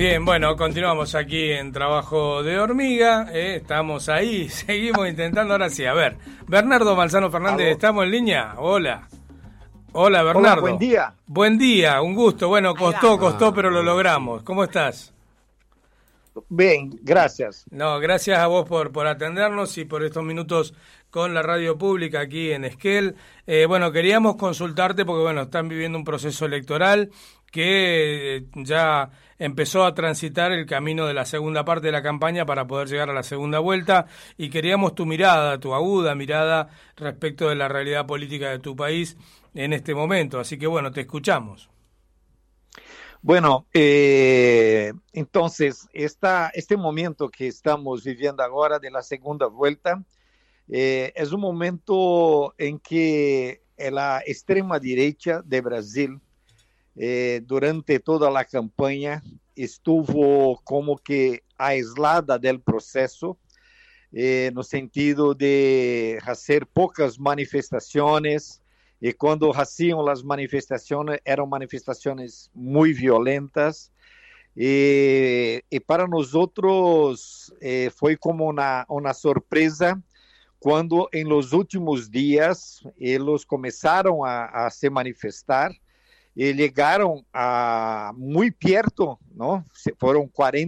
Bien, bueno, continuamos aquí en Trabajo de Hormiga, estamos ahí, seguimos intentando, ahora sí, a ver, Bernardo Manzano Fernández, Aló. ¿estamos en línea? Hola. Hola, Hola, Bernardo. buen día. Buen día, un gusto, bueno, costó, pero lo logramos. Sí. ¿Cómo estás? Bien, gracias. No, gracias a vos por atendernos y por estos minutos con la radio pública aquí en Esquel. Bueno, queríamos consultarte porque, bueno, están viviendo un proceso electoral que ya empezó a transitar el camino de la segunda parte de la campaña para poder llegar a la segunda vuelta y queríamos tu mirada, tu aguda mirada respecto de la realidad política de tu país en este momento. Así que, bueno, te escuchamos. Bueno, entonces, este momento que estamos viviendo ahora de la segunda vuelta es un momento en que la extrema derecha de Brasil, durante toda la campaña, estuvo como que aislada del proceso, no sentido de hacer pocas manifestaciones. E quando hacían as manifestações, eram manifestações muito violentas. E para nós outros foi como uma surpresa quando, em los últimos dias, eles começaram a se manifestar e chegaram a muito perto, não? Foram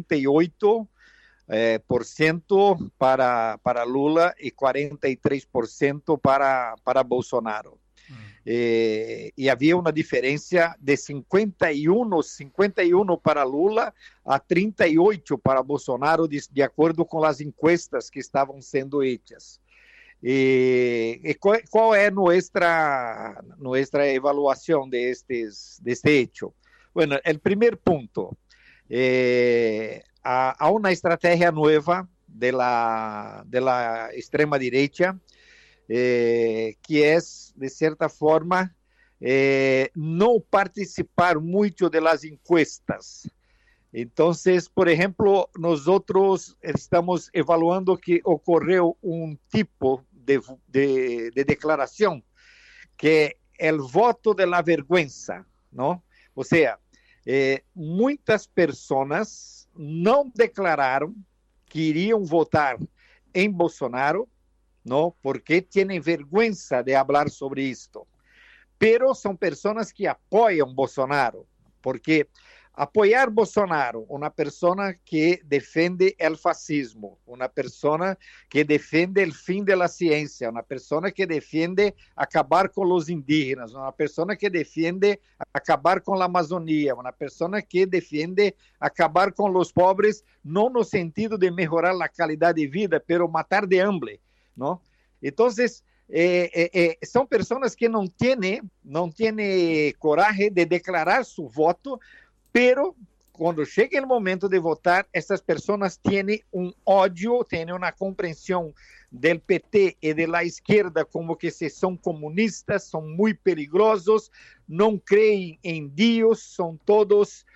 48% para Lula e 43% para Bolsonaro. E havia uma diferença de 51 para Lula a 38 para Bolsonaro, de acordo com as encuestas que estavam sendo feitas. E qual é nossa avaliação deste hecho? Bueno, o primeiro ponto, há uma estratégia nova da extrema direita, que é, de certa forma, não participar muito das encuestas. Então, por exemplo, nós estamos evaluando que ocorreu um tipo de declaração que é o voto de la vergüenza, não? Ou seja, muitas pessoas não declararam que iriam votar em Bolsonaro, ¿no? Porque tienen vergüenza de hablar sobre esto. Pero son personas que apoyan Bolsonaro, porque apoyar Bolsonaro, una persona que defiende el fascismo, una persona que defiende el fin de la ciencia, una persona que defiende acabar con los indígenas, una persona que defiende acabar con la Amazonía, una persona que defiende acabar con los pobres, no no sentido de mejorar la calidad de vida, pero matar de hambre, ¿no? Entonces, son personas que no tienen coraje de declarar su voto, pero cuando llega el momento de votar, estas personas tienen un odio, tienen una comprensión del PT y de la izquierda como que son comunistas, son muy peligrosos, no creen en Dios, son todos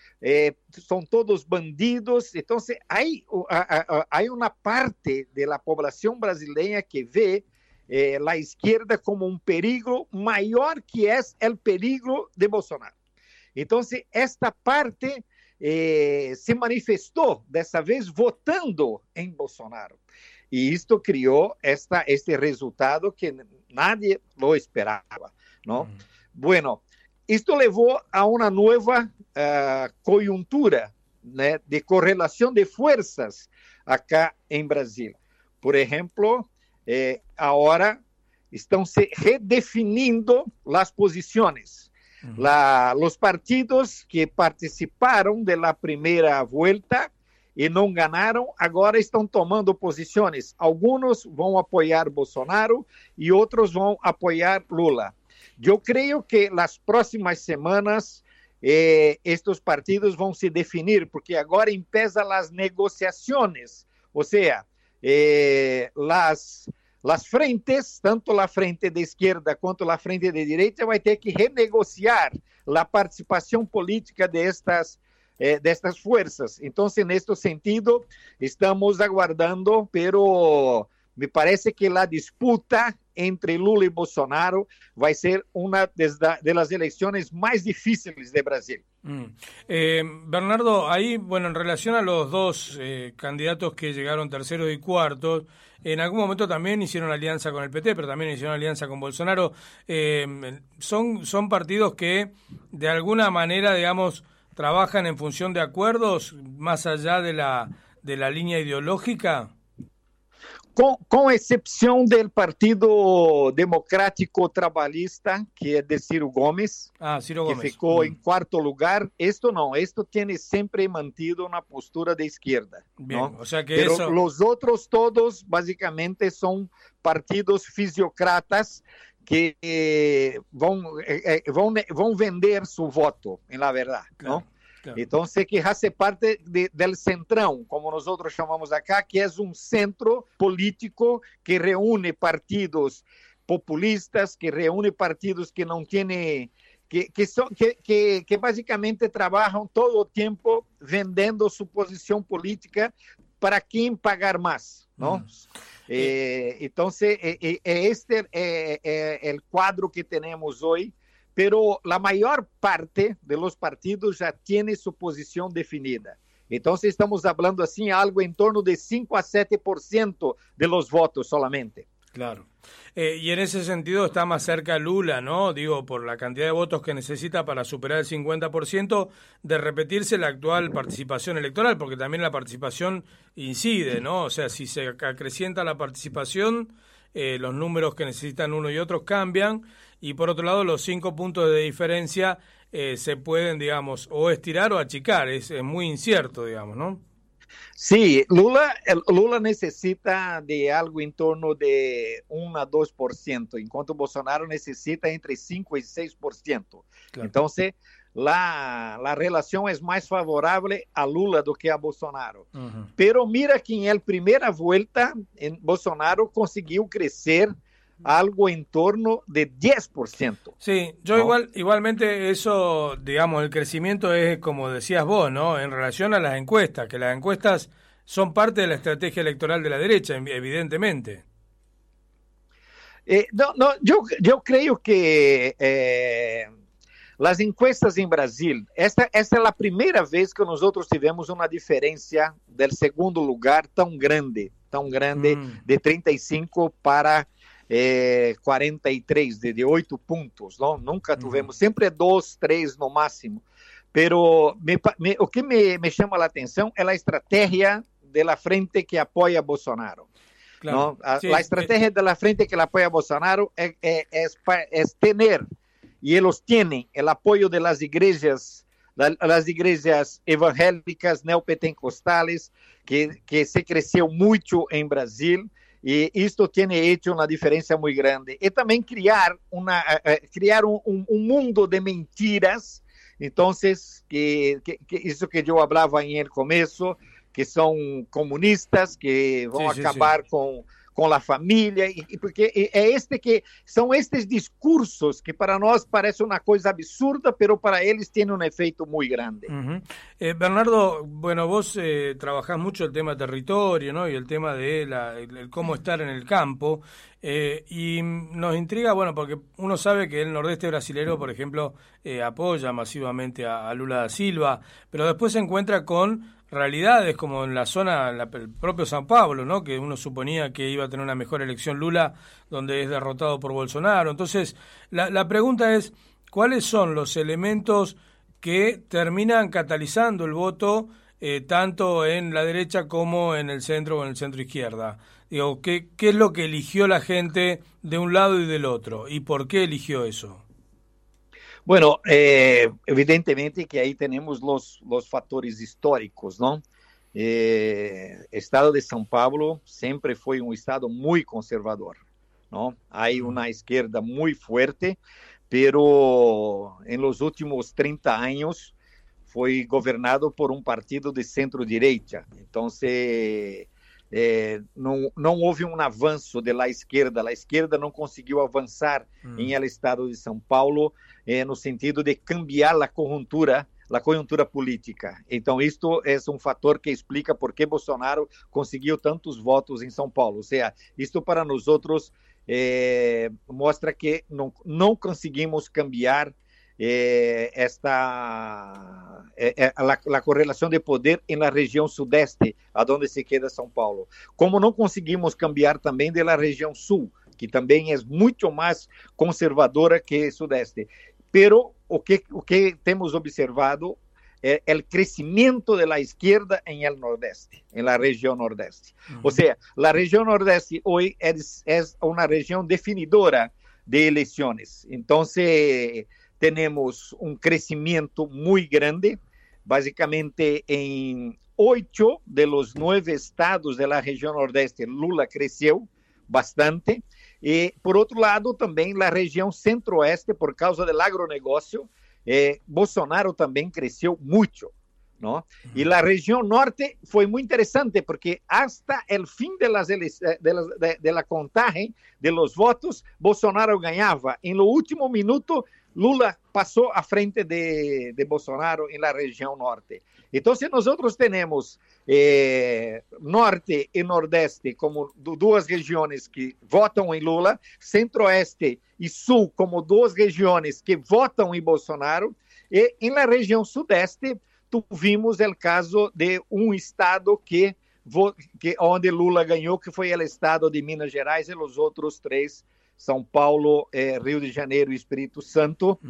bandidos. Entonces, hay una parte de la población brasileña que ve la izquierda como un peligro mayor que es el peligro de Bolsonaro. Entonces, esta parte se manifestou dessa vez votando em Bolsonaro. E isto criou este resultado que nadie lo esperava, não? Bueno, isto levou a uma nova conjuntura, né, de correlação de forças acá em Brasil. Por exemplo, agora estão se redefinindo as posições. Los partidos que participaram de la primeira vuelta e não ganaram, agora estão tomando posições. Alguns vão apoiar Bolsonaro e outros vão apoiar Lula. Eu creio que nas próximas semanas estes partidos vão se definir, porque agora empiezam as negociações, ou seja, las frentes, tanto a frente de esquerda quanto a frente de direita, vai ter que renegociar a participação política destas forças. Então, neste sentido, estamos aguardando, pero me parece que a disputa entre Lula e Bolsonaro vai ser uma das eleições mais difíceis de Brasil. Bernardo, ahí, bueno, en relación a los dos candidatos que llegaron terceros y cuartos, en algún momento también hicieron alianza con el PT, pero también hicieron alianza con Bolsonaro. Son partidos que, de alguna manera, digamos, trabajan en función de acuerdos, más allá de la línea ideológica. Com exceção do Partido Democrático Trabalhista, que é de Ciro Gomes, Ciro que Gomes. ficou em quarto lugar, isto não, isto tem sempre mantido na postura de esquerda. Bien, ¿no? o sea que Pero eso... os outros todos, basicamente, são partidos fisiocratas que vão vender seu voto, em la verdade, claro, não? Claro. Então, que hace parte del centrão, como nós chamamos acá, que é um centro político que reúne partidos populistas, que reúne partidos que não têm, que basicamente trabalham todo o tempo vendendo sua posição política para quem pagar mais, não? Então, este é o quadro que temos hoje. Pero la mayor parte de los partidos ya tiene su posición definida. Entonces estamos hablando así algo en torno de 5 a 7% de los votos solamente. Claro. Y en ese sentido está más cerca Lula, ¿no? Digo, por la cantidad de votos que necesita para superar el 50% de repetirse la actual participación electoral, porque también la participación incide, ¿no? O sea, si se acrecienta la participación, los números que necesitan uno y otro cambian, y por otro lado los 5 puntos de diferencia se pueden, digamos, o estirar o achicar, es muy incierto, digamos, ¿no? Sí, Lula necesita de algo en torno de 1 a 2%, enquanto Bolsonaro necesita entre 5 y 6%. Claro. Entonces, la relación es más favorable a Lula do que a Bolsonaro. Pero mira que en la primera vuelta, Bolsonaro consiguió crecer algo en torno de 10%. Sí, yo ¿no? igualmente eso, digamos, el crecimiento es como decías vos, ¿no? En relación a las encuestas, que las encuestas son parte de la estrategia electoral de la derecha, evidentemente. Yo creo que las encuestas en Brasil, esta es la primera vez que nosotros tivemos una diferencia del segundo lugar tan grande de 35 para 43, de 8 pontos, não? Nunca tivemos, sempre 2, 3 no máximo. Pero o que me chama a atenção é a estratégia da frente que apoia Bolsonaro. Claro. A estratégia da frente que apoia Bolsonaro é ter, e eles têm, o apoio das igrejas, las igrejas evangélicas neopentecostales, que se cresceu muito em Brasil. E isto tem hecho uma diferença muito grande. E também criar um mundo de mentiras. Então, isso que eu falava no começo, que são comunistas, que vão acabar com a família, porque são estes discursos que para nós parece uma coisa absurda, pero para eles tem efeito muito grande. Bernardo, bueno, vos trabajás mucho el tema territorio, ¿no? Y el tema de el cómo estar en el campo, y nos intriga, bueno, porque uno sabe que el nordeste brasilero, por ejemplo, apoya masivamente a Lula da Silva, pero después se encuentra con realidades como en la zona, el propio São Paulo, ¿no? Que uno suponía que iba a tener una mejor elección Lula, donde es derrotado por Bolsonaro. Entonces, la pregunta es, ¿cuáles son los elementos que terminan catalizando el voto tanto en la derecha como en el centro o en el centro izquierda? Digo, ¿qué es lo que eligió la gente de un lado y del otro? ¿Y por qué eligió eso? Bueno, evidentemente que aí temos os fatores históricos, não? Estado de São Paulo sempre foi um estado muito conservador, não? Há uma esquerda muito forte, pero em los últimos 30 anos foi governado por um partido de centro-direita. Então, não houve um avanço da esquerda. A esquerda não conseguiu avançar em el estado de São Paulo no sentido de cambiar a conjuntura política. Então, isto é um fator que explica por que Bolsonaro conseguiu tantos votos em São Paulo. Ou seja, isto para nós outros mostra que não conseguimos cambiar la correlação de poder na região sudeste, aonde se queda São Paulo. Como não conseguimos cambiar também da região sul, que também é muito mais conservadora que o sudeste. Pero o que temos observado é o crescimento da esquerda em el nordeste, na região nordeste. Ou seja, a região nordeste hoje é uma região definidora de eleições. Então, temos um crescimento muito grande, basicamente em 8 de los 9 estados da região nordeste, Lula cresceu bastante, e por outro lado também a região centro-oeste, por causa do agronegócio, Bolsonaro também cresceu muito, não? E a região norte foi muito interessante, porque hasta o fim da contagem de los votos, Bolsonaro ganhava. Em lo último minuto, Lula passou à frente de Bolsonaro na região norte. Então, nós temos norte e nordeste como duas regiões que votam em Lula, centro-oeste e sul como duas regiões que votam em Bolsonaro, e na região sudeste, tivemos o caso de um estado onde Lula ganhou, que foi o estado de Minas Gerais, e os outros três, São Paulo, Rio de Janeiro e Espírito Santo,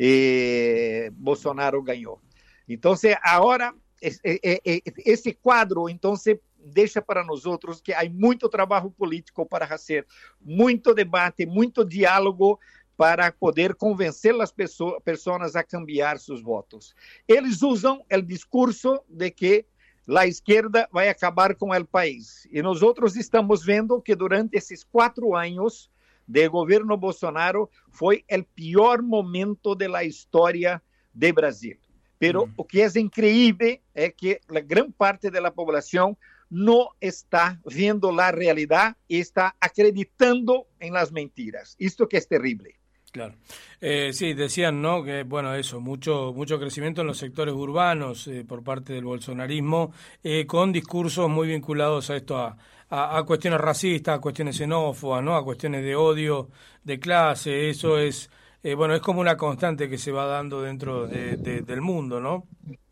e Bolsonaro ganhou. Então, agora, esse quadro, então, deixa para nós outros que há muito trabalho político para fazer, muito debate, muito diálogo para poder convencer as pessoas a cambiar seus votos. Eles usam o discurso de que a esquerda vai acabar com o país. E nós outros estamos vendo que durante esses 4 anos de governo Bolsonaro foi o pior momento da história do Brasil. Pero o que é incrível é que a grande parte da população não está vendo a realidade e está acreditando em las mentiras. Isto que é terrível. Claro. Sí, decían, ¿no? Que, bueno, eso, mucho crecimiento en los sectores urbanos por parte del bolsonarismo, con discursos muy vinculados a esto, a cuestiones racistas, a cuestiones xenófobas, ¿no? A cuestiones de odio, de clase. Eso es, bueno, es como una constante que se va dando dentro del mundo, ¿no?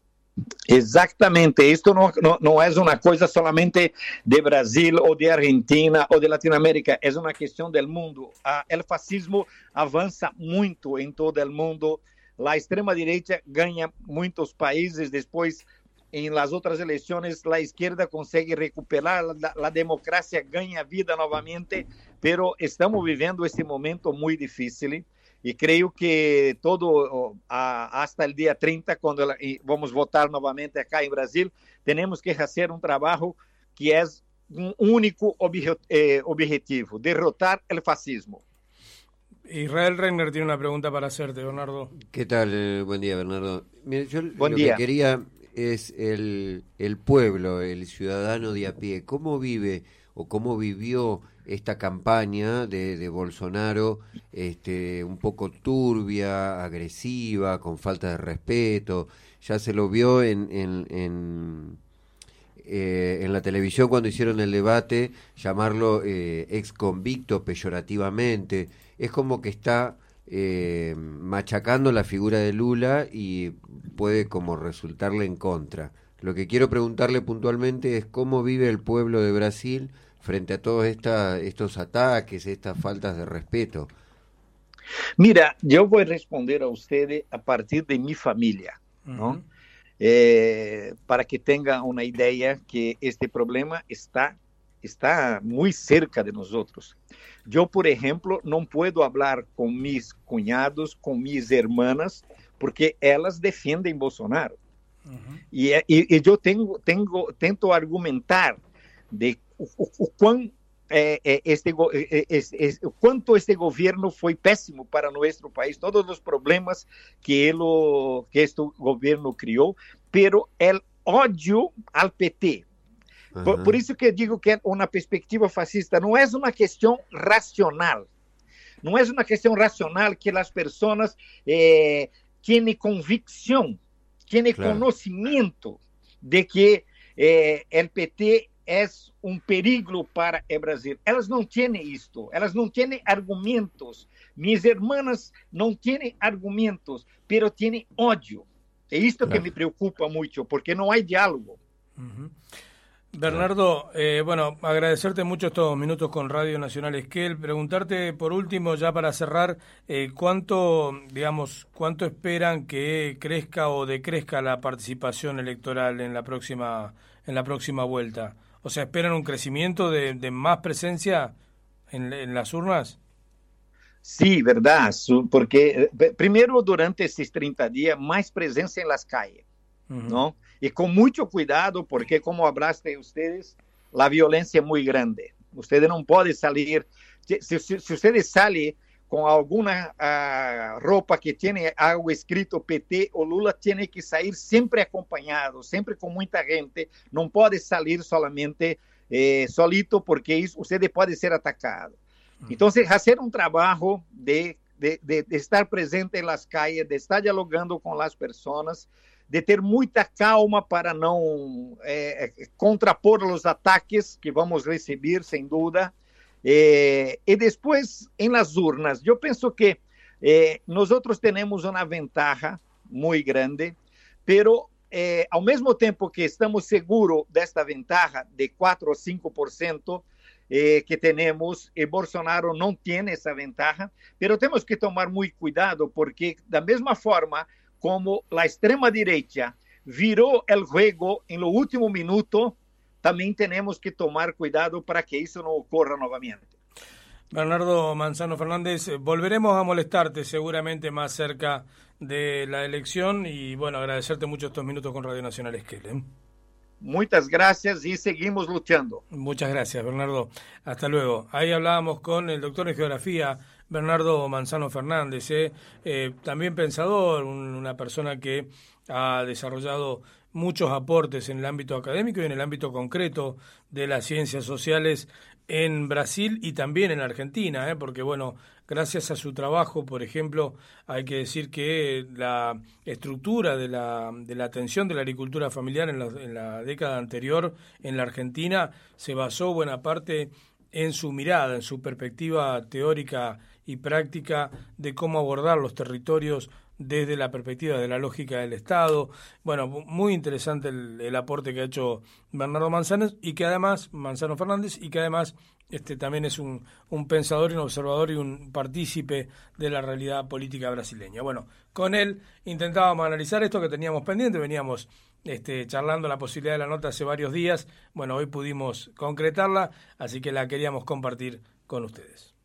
Exatamente, isto não é uma coisa somente de Brasil ou de Argentina ou de Latinoamérica, é uma questão do mundo. O fascismo avança muito em todo o mundo, a extrema-direita ganha muitos países, depois, em las outras eleições, a esquerda consegue recuperar, a democracia ganha vida novamente, pero estamos vivendo este momento muito difícil. E creio que hasta o dia 30, quando vamos votar novamente acá em Brasil, temos que fazer um trabalho que é um único objetivo, derrotar o fascismo. Israel Reiner tiene una pregunta para hacerte, Bernardo. ¿Qué tal? Buen día, Bernardo. Mira, yo Buen lo día. que quería es el pueblo, el ciudadano de a pie. ¿Cómo vive o cómo vivió esta campaña de Bolsonaro, un poco turbia, agresiva, con falta de respeto? Ya se lo vio en la televisión cuando hicieron el debate, llamarlo ex convicto peyorativamente. Es como que está machacando la figura de Lula y puede como resultarle en contra. Lo que quiero preguntarle puntualmente es cómo vive el pueblo de Brasil frente a todos estos ataques, estas faltas de respeto. Mira, eu vou responder a você a partir de minha família, não? Para que tenha uma ideia que este problema está muito cerca de nós outros. Eu, por exemplo, não posso falar com meus cunhados, com minhas irmãs, porque elas defendem Bolsonaro. E eu tento argumentar de o quanto este governo foi péssimo para nosso país, todos os problemas que este governo criou, pero o ódio ao PT. Por isso que eu digo que é uma perspectiva fascista, não é uma questão racional. Não é uma questão racional que as pessoas têm convicção, têm conhecimento de que o PT é um perigo para o Brasil. Elas não têm isto, elas não têm argumentos. Minhas irmãs não têm argumentos, mas têm ódio. É isto que me preocupa muito, porque não há diálogo. Bernardo, bueno, agradecerte mucho estos minutos con Radio Nacional Esquel. Preguntarte por último, ya para cerrar, cuánto esperan que crezca o decrezca la participación electoral en la próxima vuelta. O sea, ¿esperan un crecimiento de más presencia en las urnas? Sí, verdad, porque primero durante esses 30 dias, mais presença em las calles, não? E com muito cuidado, porque como hablaste ustedes, a violência é muito grande. Ustedes não podem sair, se ustedes saem com alguma roupa que tenha algo escrito PT ou Lula, tem que sair sempre acompanhado, sempre com muita gente, não pode sair solamente solito, porque isso, você pode ser atacado. Então, fazer um trabalho de estar presente nas calles, de estar dialogando com as pessoas, de ter muita calma para não contrapor os ataques que vamos receber, sem dúvida. E depois, em las urnas, eu penso que nós temos uma ventaja muito grande, pero ao mesmo tempo que estamos seguros desta ventaja de 4 ou 5%, que temos, e Bolsonaro não tem essa ventaja, mas temos que tomar muito cuidado, porque da mesma forma como a extrema-direita virou o jogo em lo último minuto, também temos que tomar cuidado para que isso não ocorra novamente. Bernardo Manzano Fernández, volveremos a molestarte seguramente más cerca de la elección y bueno, agradecerte mucho estos minutos con Radio Nacional Esquel. Muchas gracias y seguimos luchando. Muchas gracias, Bernardo. Hasta luego. Ahí hablábamos con el doctor en Geografía, Bernardo Manzano Fernández, también pensador, una persona que ha desarrollado muchos aportes en el ámbito académico y en el ámbito concreto de las ciencias sociales en Brasil y también en Argentina, porque bueno, gracias a su trabajo, por ejemplo, hay que decir que la estructura de la atención de la agricultura familiar en la década anterior en la Argentina se basó buena parte en su mirada, en su perspectiva teórica y práctica de cómo abordar los territorios desde la perspectiva de la lógica del Estado. Bueno, muy interesante el aporte que ha hecho Bernardo Manzano Fernández, y que además también es un pensador y un observador y un partícipe de la realidad política brasileña. Bueno, con él intentábamos analizar esto que teníamos pendiente, veníamos charlando la posibilidad de la nota hace varios días. Bueno, hoy pudimos concretarla, así que la queríamos compartir con ustedes.